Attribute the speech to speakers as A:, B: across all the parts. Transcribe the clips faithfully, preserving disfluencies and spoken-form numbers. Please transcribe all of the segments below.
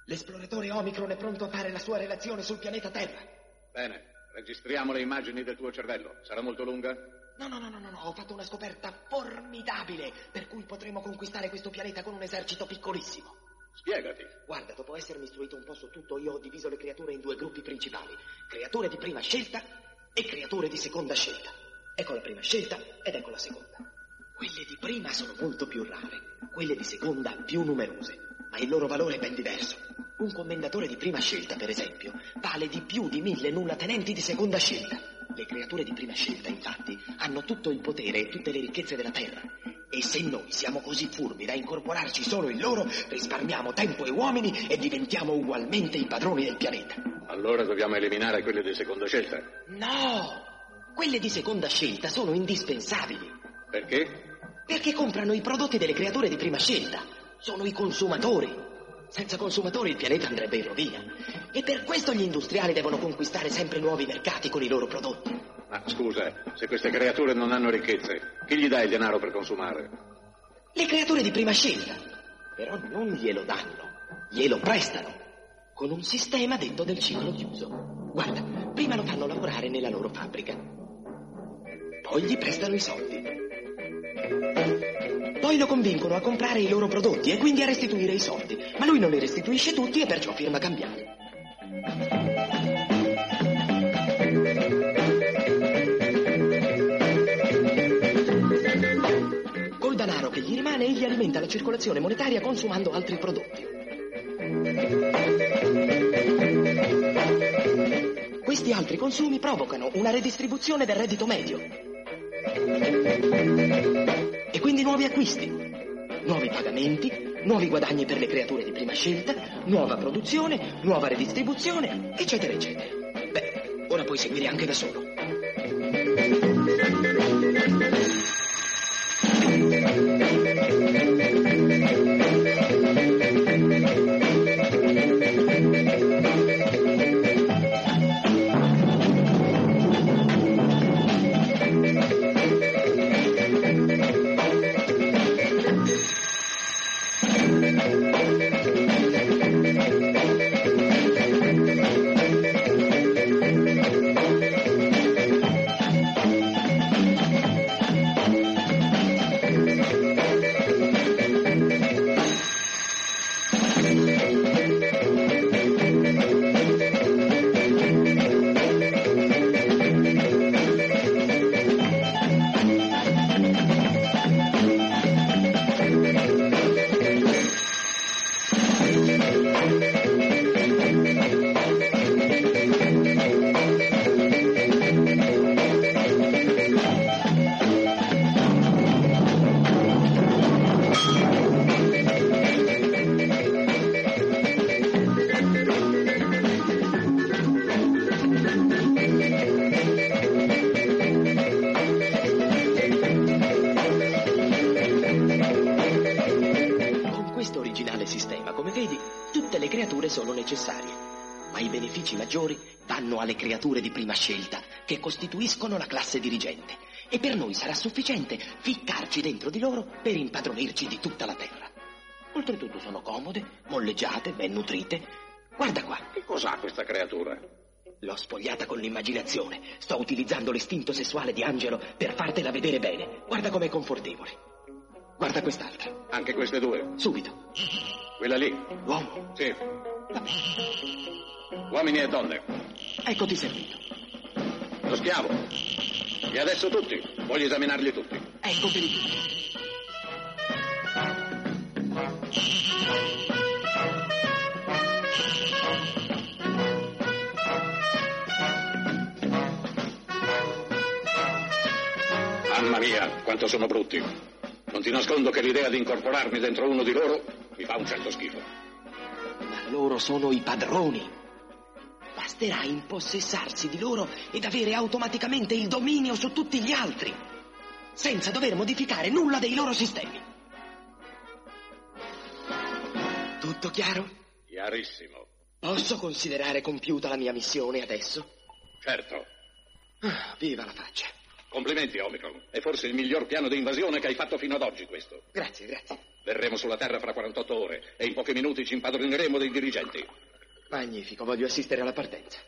A: L'esploratore Omicron è pronto a fare la sua relazione sul pianeta Terra.
B: Bene, registriamo le immagini del tuo cervello. Sarà molto lunga?
A: No, no, no, no, no, no, ho fatto una scoperta formidabile, per cui potremo conquistare questo pianeta con un esercito piccolissimo.
B: Spiegati.
A: Guarda, dopo essermi istruito un po' su tutto, io ho diviso le creature in due gruppi principali. Creature di prima scelta e creature di seconda scelta. Ecco la prima scelta ed ecco la seconda. Quelle di prima sono molto più rare, quelle di seconda più numerose, ma il loro valore è ben diverso. Un commendatore di prima scelta, per esempio, vale di più di mille nullatenenti di seconda scelta. Le creature di prima scelta, infatti, hanno tutto il potere e tutte le ricchezze della Terra. E se noi siamo così furbi da incorporarci solo in loro, risparmiamo tempo e uomini e diventiamo ugualmente i padroni del pianeta.
B: Allora dobbiamo eliminare quelle di seconda scelta?
A: No! Quelle di seconda scelta sono indispensabili.
B: Perché?
A: Perché comprano i prodotti delle creature di prima scelta. Sono i consumatori. Senza consumatori il pianeta andrebbe in rovina. E per questo gli industriali devono conquistare sempre nuovi mercati con i loro prodotti.
B: Ma scusa, se queste creature non hanno ricchezze, chi gli dà il denaro per consumare?
A: Le creature di prima scelta. Però non glielo danno, glielo prestano. Con un sistema detto del ciclo chiuso. Guarda, prima lo fanno lavorare nella loro fabbrica. Poi gli prestano i soldi. Poi lo convincono a comprare i loro prodotti e quindi a restituire i soldi. Ma lui non li restituisce tutti e perciò firma cambiali. Col denaro che gli rimane egli alimenta la circolazione monetaria consumando altri prodotti. Questi altri consumi provocano una redistribuzione del reddito medio. E quindi nuovi acquisti, nuovi pagamenti, nuovi guadagni per le creature di prima scelta, nuova produzione, nuova redistribuzione, eccetera, eccetera. Beh, ora puoi seguire anche da solo. Alle creature di prima scelta che costituiscono la classe dirigente e per noi sarà sufficiente ficcarci dentro di loro per impadronirci di tutta la terra. Oltretutto sono comode, molleggiate, ben nutrite. Guarda qua.
B: Che cos'ha questa creatura?
A: L'ho spogliata con l'immaginazione. Sto utilizzando l'istinto sessuale di Angelo per fartela vedere bene. Guarda com'è confortevole. Guarda quest'altra.
B: Anche queste due?
A: Subito.
B: Quella lì?
A: L'uomo?
B: Sì.
A: Va bene.
B: Uomini e donne.
A: Eccoti servito.
B: Lo schiavo. E adesso tutti. Voglio esaminarli tutti.
A: Ecco per i tutti.
B: Mamma mia, quanto sono brutti. Non ti nascondo che l'idea di incorporarmi dentro uno di loro mi fa un certo schifo.
A: Ma loro sono i padroni. Basterà impossessarsi di loro ed avere automaticamente il dominio su tutti gli altri, senza dover modificare nulla dei loro sistemi. Tutto chiaro?
B: Chiarissimo.
A: Posso considerare compiuta la mia missione adesso?
B: Certo.
A: Ah, viva la faccia.
B: Complimenti, Omicron. È forse il miglior piano di invasione che hai fatto fino ad oggi, questo.
A: Grazie, grazie.
B: Verremo sulla Terra fra quarantotto ore e in pochi minuti ci impadroneremo dei dirigenti.
A: Magnifico, voglio assistere alla partenza.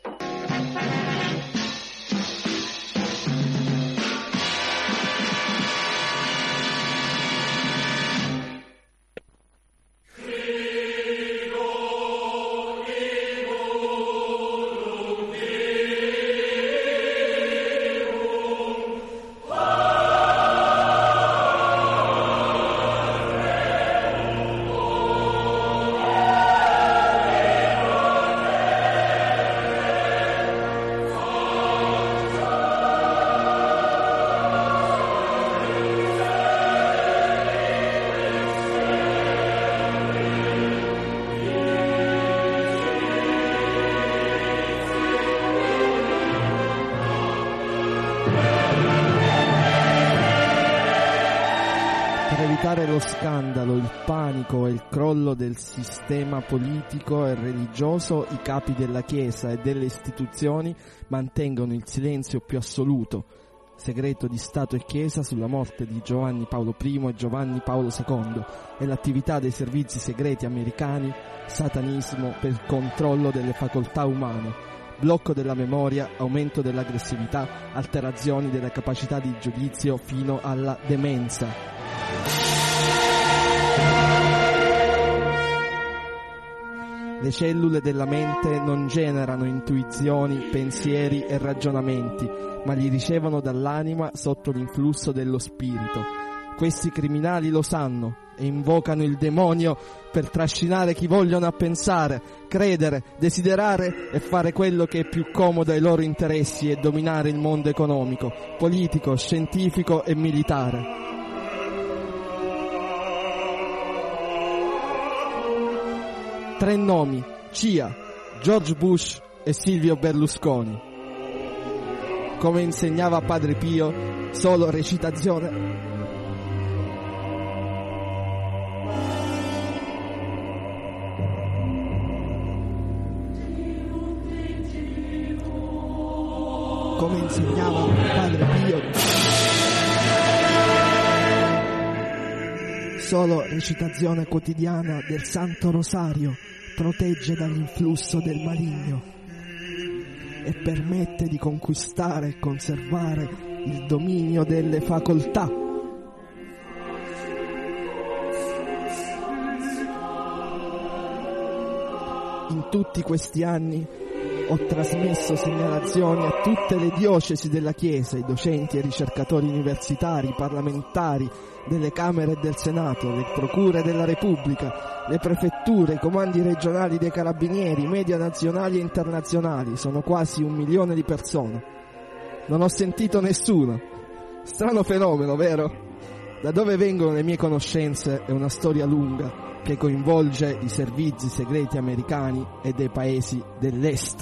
C: Lo scandalo, il panico e il crollo del sistema politico e religioso, i capi della Chiesa e delle istituzioni mantengono il silenzio più assoluto, segreto di Stato e Chiesa, sulla morte di Giovanni Paolo I e Giovanni Paolo secondo e l'attività dei servizi segreti americani, satanismo per il controllo delle facoltà umane, blocco della memoria, aumento dell'aggressività, alterazioni della capacità di giudizio fino alla demenza. Le cellule della mente non generano intuizioni, pensieri e ragionamenti, ma li ricevono dall'anima sotto l'influsso dello spirito. Questi criminali lo sanno e invocano il demonio per trascinare chi vogliono a pensare, credere, desiderare e fare quello che è più comodo ai loro interessi e dominare il mondo economico, politico, scientifico e militare. Tre nomi: C I A, George Bush e Silvio Berlusconi. Come insegnava Padre Pio, solo recitazione. Come insegnava Padre Pio, solo recitazione quotidiana del Santo Rosario protegge dall'influsso del maligno e permette di conquistare e conservare il dominio delle facoltà. In tutti questi anni ho trasmesso segnalazioni a tutte le diocesi della Chiesa, i docenti e ricercatori universitari, parlamentari, delle Camere e del Senato, le procure della Repubblica, le prefetture, i comandi regionali dei carabinieri, i media nazionali e internazionali. Sono quasi un milione di persone. Non ho sentito nessuno. Strano fenomeno, vero? Da dove vengono le mie conoscenze è una storia lunga che coinvolge i servizi segreti americani e dei paesi dell'Est.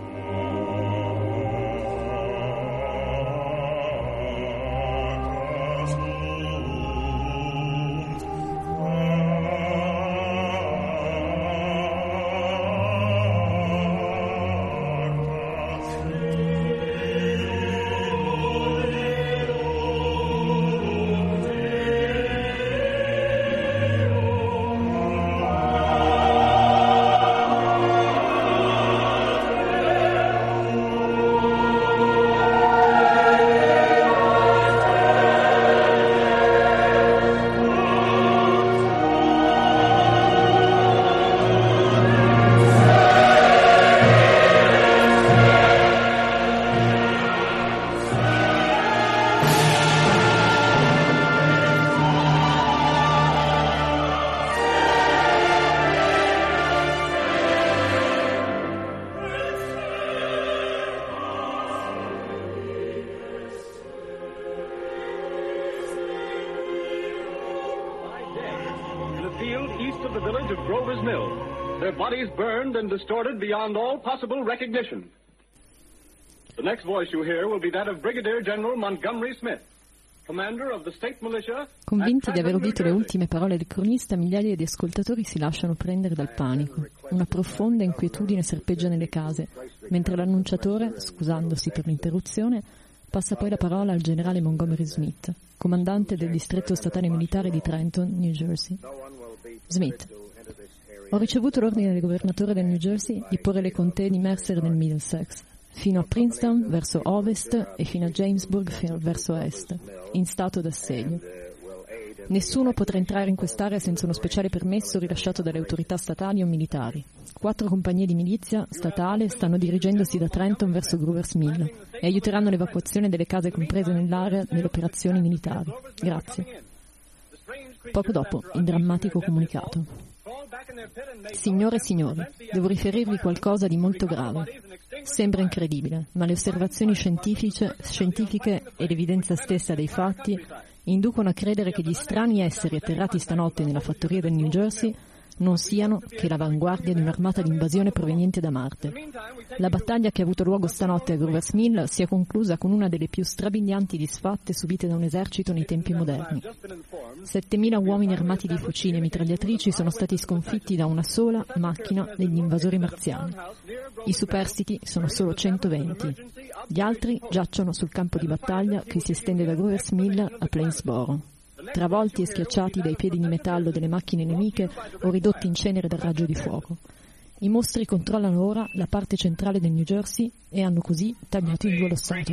D: Bodies burned and distorted beyond all possible recognition. The next voice you hear will be that of Brigadier General Montgomery Smith, commander of the state militia.
E: Convinti di aver udito le ultime parole del cronista, migliaia di ascoltatori si lasciano prendere dal panico. Una profonda inquietudine serpeggia nelle case, mentre l'annunciatore, scusandosi per l'interruzione, Passa poi la parola al generale Montgomery Smith, comandante del distretto statale militare di Trenton, New Jersey. Smith: ho ricevuto l'ordine del governatore del New Jersey di porre le contee di Mercer nel Middlesex, fino a Princeton verso ovest e fino a Jamesburg verso est, in stato d'assedio. Nessuno potrà entrare in quest'area senza uno speciale permesso rilasciato dalle autorità statali o militari. Quattro compagnie di milizia statale stanno dirigendosi da Trenton verso Grover's Mill e aiuteranno l'evacuazione delle case comprese nell'area delle operazioni militari. Grazie. Poco dopo, il drammatico comunicato. Signore e signori, devo riferirvi qualcosa di molto grave. Sembra incredibile, ma le osservazioni scientifiche, scientifiche e l'evidenza stessa dei fatti inducono a credere che gli strani esseri atterrati stanotte nella fattoria del New Jersey non siano che l'avanguardia di un'armata di invasione proveniente da Marte. La battaglia che ha avuto luogo stanotte a Grover's Mill si è conclusa con una delle più strabilianti disfatte subite da un esercito nei tempi moderni. settemila uomini armati di fucili e mitragliatrici sono stati sconfitti da una sola macchina degli invasori marziani. I superstiti sono solo centoventi. Gli altri giacciono sul campo di battaglia che si estende da Grover's Mill a Plainsboro, travolti e schiacciati dai piedi di metallo delle macchine nemiche o ridotti in cenere dal raggio di fuoco. I mostri controllano ora la parte centrale del New Jersey e hanno così tagliato in due lo Stato.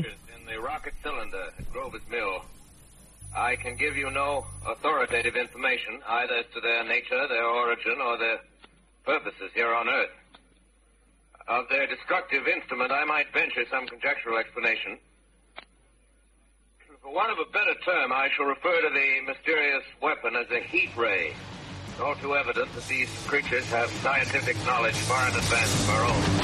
F: I can give you no authoritative information either as to their nature, their origin, or their purposes here on Earth. Of their destructive instrument, I might venture some conjectural explanation. For want of a better term, I shall refer to the mysterious weapon as a heat ray. It's all too evident that these creatures have scientific knowledge far in advance of our own.